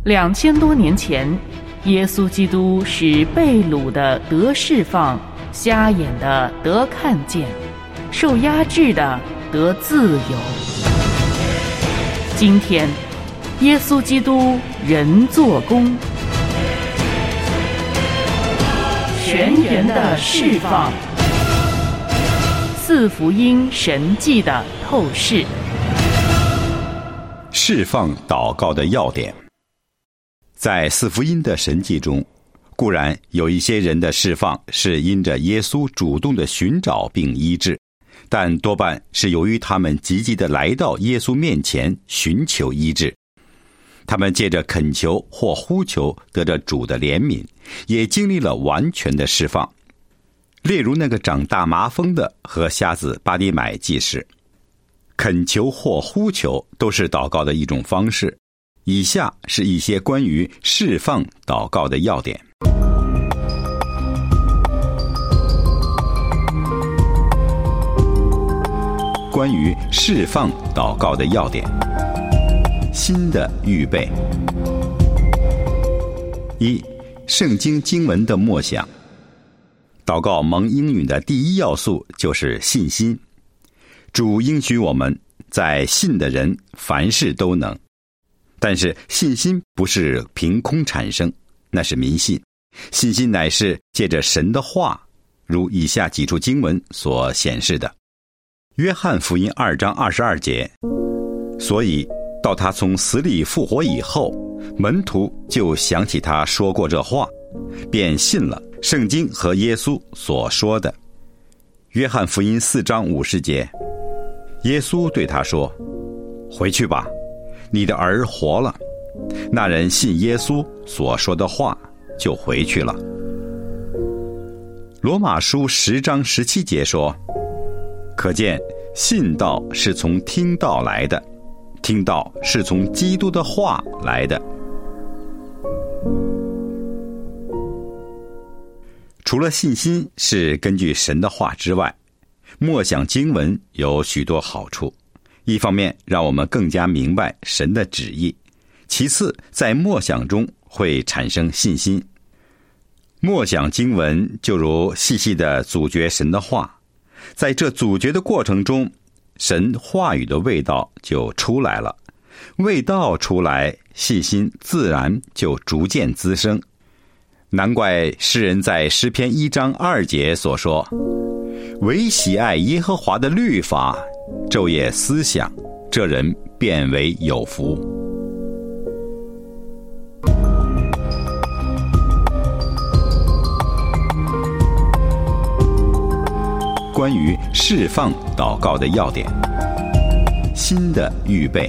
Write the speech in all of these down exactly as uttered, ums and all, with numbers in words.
两千多年前，耶稣基督使被掳的得释放，瞎眼的得看见，受压制的得自由。今天，耶稣基督人做工，全员的释放，四福音神迹的透视。 释放祷告的要点。在四福音的神迹中，固然有一些人的释放是因着耶稣主动的寻找并医治，但多半是由于他们积极地来到耶稣面前寻求医治。他们借着恳求或呼求得着主的怜悯，也经历了完全的释放。例如那个长大麻风的和瞎子巴底买即是。恳求或呼求都是祷告的一种方式。以下是一些关于释放祷告的要点。关于释放祷告的要点。新的预备。一、圣经经文的默想。祷告蒙应允的第一要素就是信心。主应许我们，在信的人凡事都能。但是信心不是凭空产生，那是迷信。信心乃是借着神的话，如以下几处经文所显示的。约翰福音二章二十二节，所以到他从死里复活以后，门徒就想起他说过这话，便信了圣经和耶稣所说的。约翰福音四章五十节，耶稣对他说，回去吧，你的儿活了。那人信耶稣所说的话，就回去了。罗马书十章十七节说，可见信道是从听道来的，听道是从基督的话来的。除了信心是根据神的话之外，默想经文有许多好处。一方面让我们更加明白神的旨意，其次在默想中会产生信心。默想经文就如细细地咀嚼神的话，在这咀嚼的过程中，神话语的味道就出来了，味道出来，信心自然就逐渐滋生。难怪诗人在诗篇一章二节所说，唯喜爱耶和华的律法，昼夜思想，这人便为有福。关于释放祷告的要点。新的预备。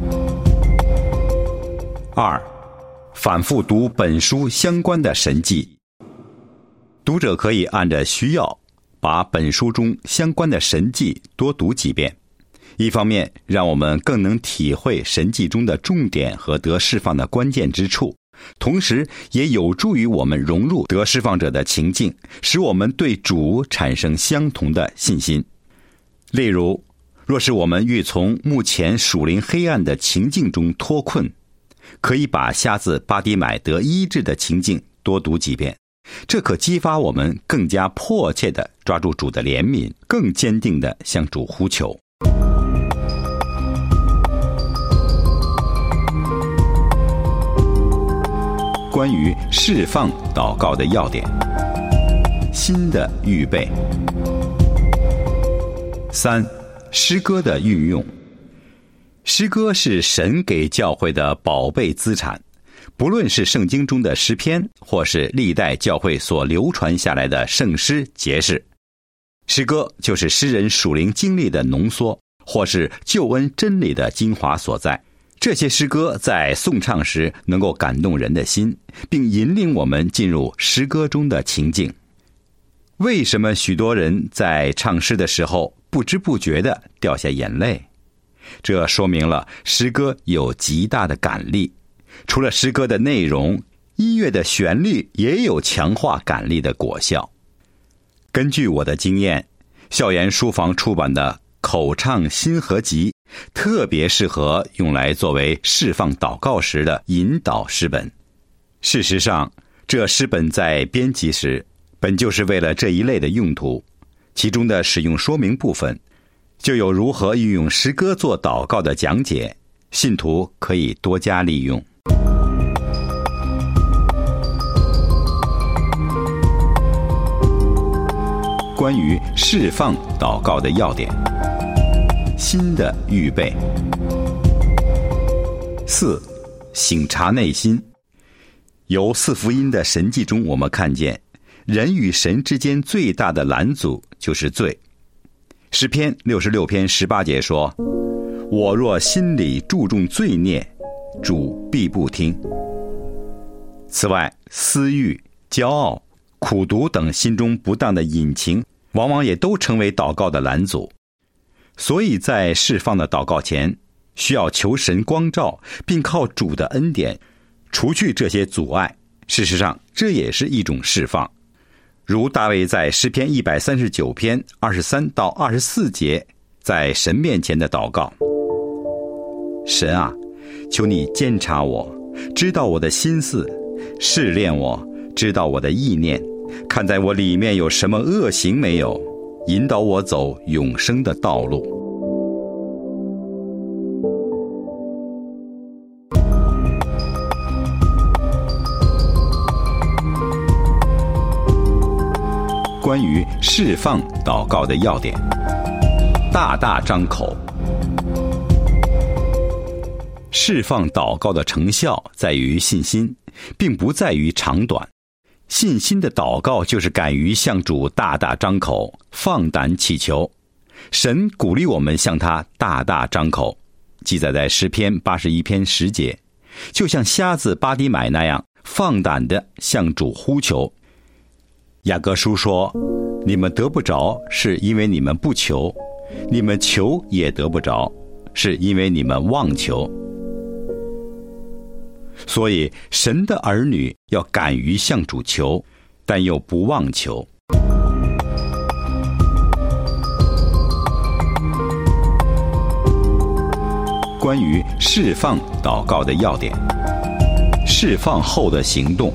二、反复读本书相关的神迹。读者可以按照需要把本书中相关的神迹多读几遍，一方面让我们更能体会神迹中的重点和得释放的关键之处，同时也有助于我们融入得释放者的情境，使我们对主产生相同的信心。例如，若是我们欲从目前属灵黑暗的情境中脱困，可以把瞎子巴底买得医治的情境多读几遍，这可激发我们更加迫切地抓住主的怜悯，更坚定地向主呼求。关于释放祷告的要点。新的预备。三、诗歌的运用。诗歌是神给教会的宝贝资产，不论是圣经中的诗篇，或是历代教会所流传下来的圣诗节释。诗歌就是诗人属灵经历的浓缩，或是救恩真理的精华所在。这些诗歌在颂唱时能够感动人的心，并引领我们进入诗歌中的情境。为什么许多人在唱诗的时候不知不觉地掉下眼泪？这说明了诗歌有极大的感力。除了诗歌的内容，音乐的旋律也有强化感力的果效。根据我的经验，校园书房出版的口唱新合集特别适合用来作为释放祷告时的引导诗本。事实上，这诗本在编辑时本就是为了这一类的用途，其中的使用说明部分就有如何运用诗歌做祷告的讲解，信徒可以多加利用。关于释放祷告的要点，心的预备。四、省察内心。由四福音的神迹中我们看见，人与神之间最大的拦阻就是罪。诗篇六十六篇十八节说，我若心里注重罪孽，主必不听。此外，私欲、骄傲、苦毒等心中不当的隐情，往往也都成为祷告的拦阻。所以在释放的祷告前，需要求神光照，并靠主的恩典除去这些阻碍。事实上，这也是一种释放。如大卫在诗篇一百三十九篇二十三到二十四节在神面前的祷告：神啊，求你监察我，知道我的心思，试炼我，知道我的意念，看在我里面有什么恶行没有，引导我走永生的道路。关于释放祷告的要点，大大张口。释放祷告的成效在于信心，并不在于长短。信心的祷告就是敢于向主大大张口，放胆祈求。神鼓励我们向他大大张口，记载在诗篇八十一篇十节，就像瞎子巴底买那样，放胆地向主呼求。雅各书说，你们得不着，是因为你们不求；你们求也得不着，是因为你们妄求。所以神的儿女要敢于向主求，但又不妄求。关于释放祷告的要点，释放后的行动。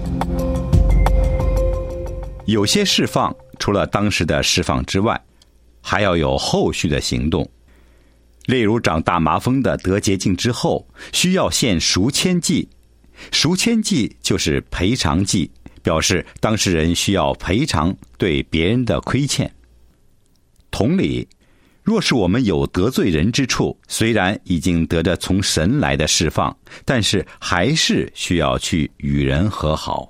有些释放除了当时的释放之外，还要有后续的行动。例如长大麻风的得洁净之后，需要献赎愆祭。赎愆祭就是赔偿祭，表示当事人需要赔偿对别人的亏欠。同理，若是我们有得罪人之处，虽然已经得着从神来的释放，但是还是需要去与人和好。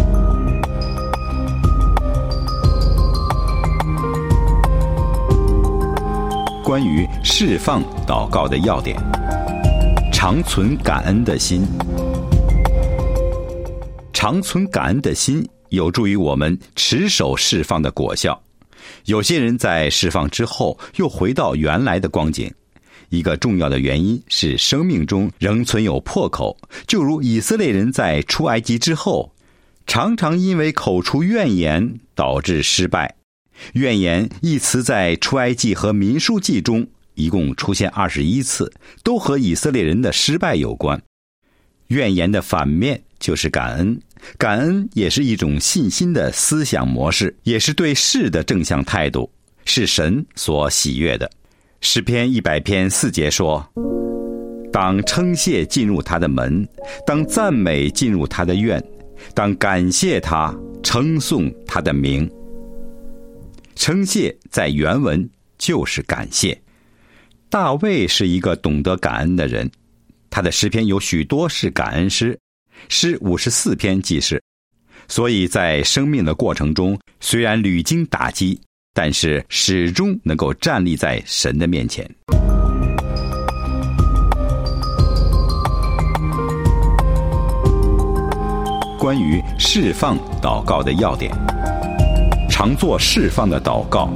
关于释放祷告的要点，常存感恩的心。常存感恩的心有助于我们持守释放的果效。有些人在释放之后又回到原来的光景，一个重要的原因是生命中仍存有破口，就如以色列人在出埃及之后，常常因为口出怨言导致失败。怨言一词在出埃及和民数记中一共出现二十一次，都和以色列人的失败有关。怨言的反面就是感恩，感恩也是一种信心的思想模式，也是对事的正向态度，是神所喜悦的。诗篇一百篇四节说，当称谢进入他的门，当赞美进入他的院，当感谢他，称颂他的名。称谢在原文就是感谢。大卫是一个懂得感恩的人，他的诗篇有许多是感恩诗，诗五十四篇即是。所以在生命的过程中，虽然屡经打击，但是始终能够站立在神的面前。关于释放祷告的要点，常做释放的祷告。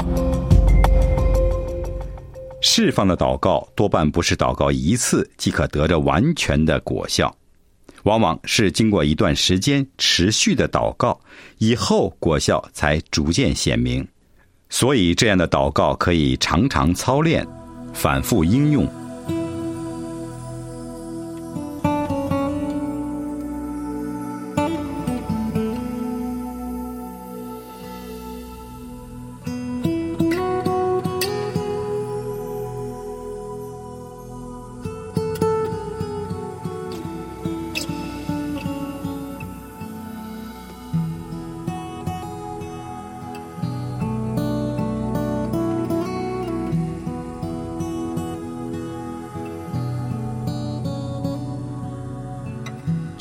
释放的祷告多半不是祷告一次即可得着完全的果效，往往是经过一段时间持续的祷告以后，果效才逐渐显明。所以这样的祷告可以常常操练，反复应用，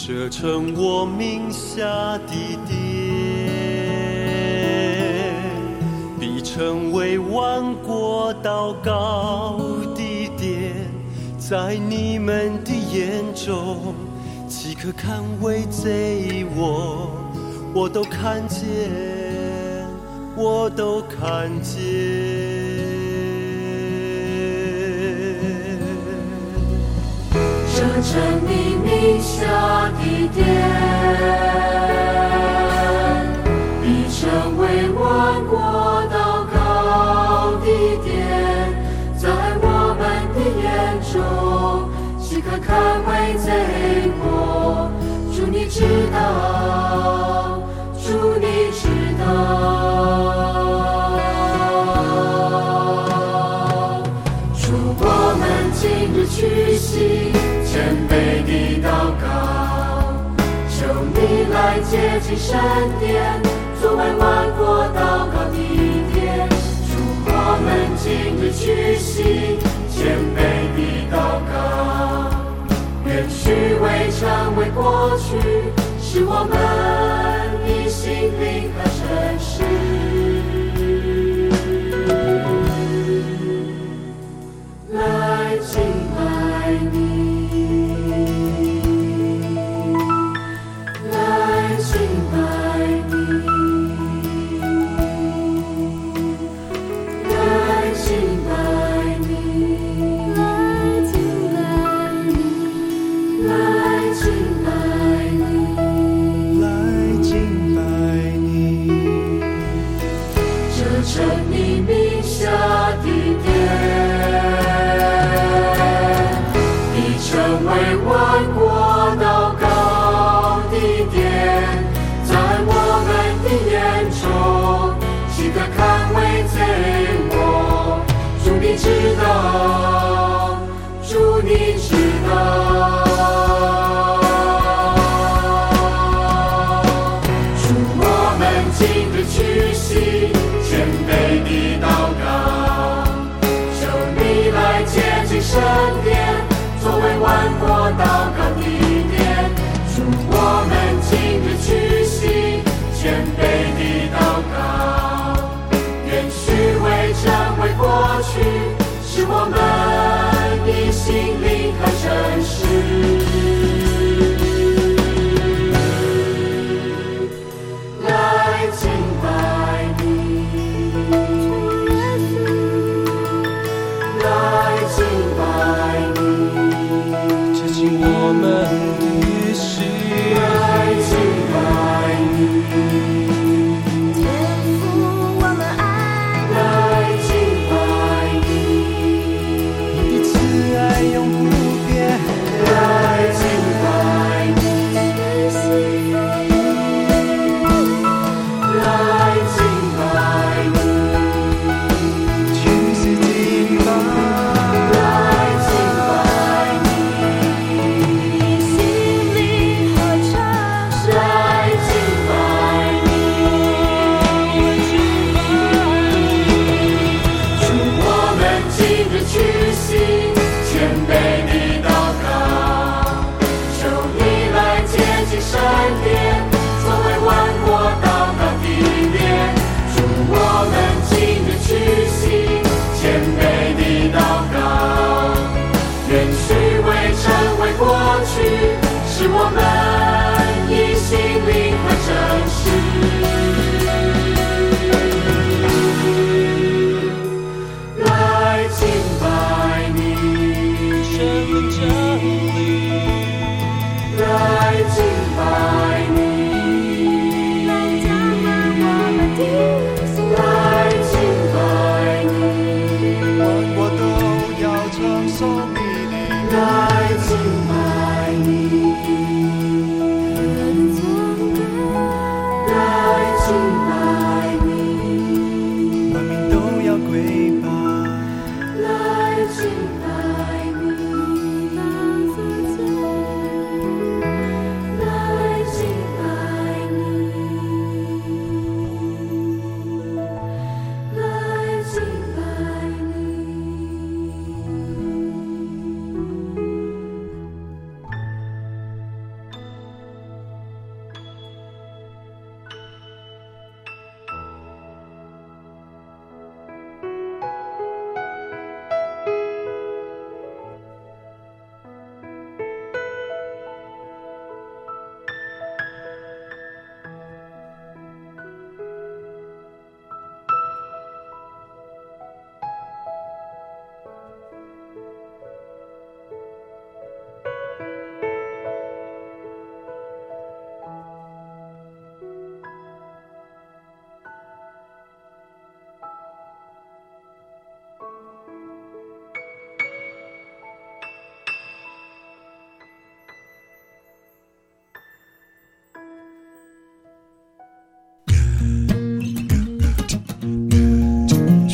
这成我名下的殿，必成为万国祷告的殿，在你们的眼中，岂可看为贼我？我都看见，我都看见。 这成你名下的殿，必成为万国祷告的殿，在我们的眼中，岂可看为贼过？主你知道，主你知道。主我们今日屈膝谦卑的祷告，求你来接近圣殿，作为万国祷告的殿。主我们今日屈膝谦卑的祷告，愿虚伪成为过去，使我们以心灵和诚实来敬拜你，来敬拜你，来敬拜你，来敬拜你，来敬拜你， 来敬拜你。 这成你名下的殿，成为万国祷告的殿，在我们的眼中，岂可看为贼我？主你知道，主你知道。主我们今日屈膝谦卑的祷告，求你来接近圣殿，作为万国祷告的殿。主我们今日屈膝谦卑的祷告，愿虚伪成为过去，使我们以心灵和诚实来敬拜你，来敬拜你， 接近我们的心， 来敬拜你， 天父我们爱你， 来敬拜你， 你的慈爱永不变， 来敬拜你，来敬拜你， 全是敬拜。 来敬拜你， 以心灵和诚实来敬拜你，主我们今日屈膝谦卑的祷告，求你来接近圣殿，作为万国祷告的殿。主我们今日屈膝谦卑的祷告，愿虚伪成为过去，使我们以心灵和诚实来敬拜你， 神的真理， 来敬拜你， 来交换我们的心， 来敬拜你， 万国都要唱颂你的名。 来敬拜你。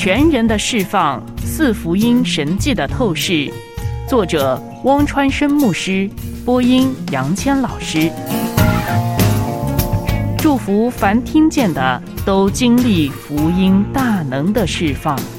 全人的释放，四福音神迹的透视。作者汪川生牧师，播音杨谦老师。祝福凡听见的都经历福音大能的释放。